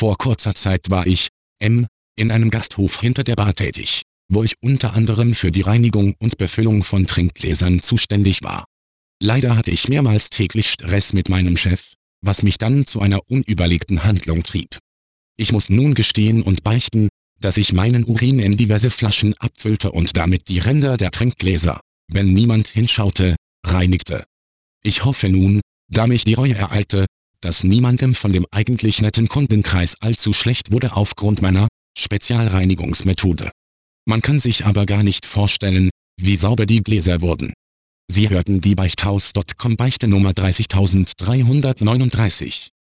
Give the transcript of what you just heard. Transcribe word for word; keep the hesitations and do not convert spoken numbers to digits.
Vor kurzer Zeit war ich, M, in einem Gasthof hinter der Bar tätig, wo ich unter anderem für die Reinigung und Befüllung von Trinkgläsern zuständig war. Leider hatte ich mehrmals täglich Stress mit meinem Chef, was mich dann zu einer unüberlegten Handlung trieb. Ich muss nun gestehen und beichten, dass ich meinen Urin in diverse Flaschen abfüllte und damit die Ränder der Trinkgläser, wenn niemand hinschaute, reinigte. Ich hoffe nun, da mich die Reue ereilte, dass niemandem von dem eigentlich netten Kundenkreis allzu schlecht wurde aufgrund meiner Spezialreinigungsmethode. Man kann sich aber gar nicht vorstellen, wie sauber die Gläser wurden. Sie hörten die Beichthaus Punkt com Beichte Nummer dreißigtausenddreihundertneununddreißig.